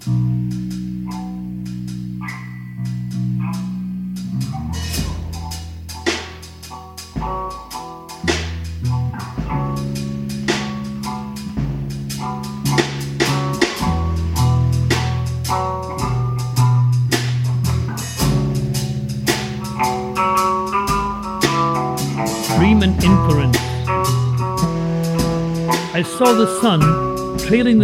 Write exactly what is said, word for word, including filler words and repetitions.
Dream and inference. I saw the sun trailing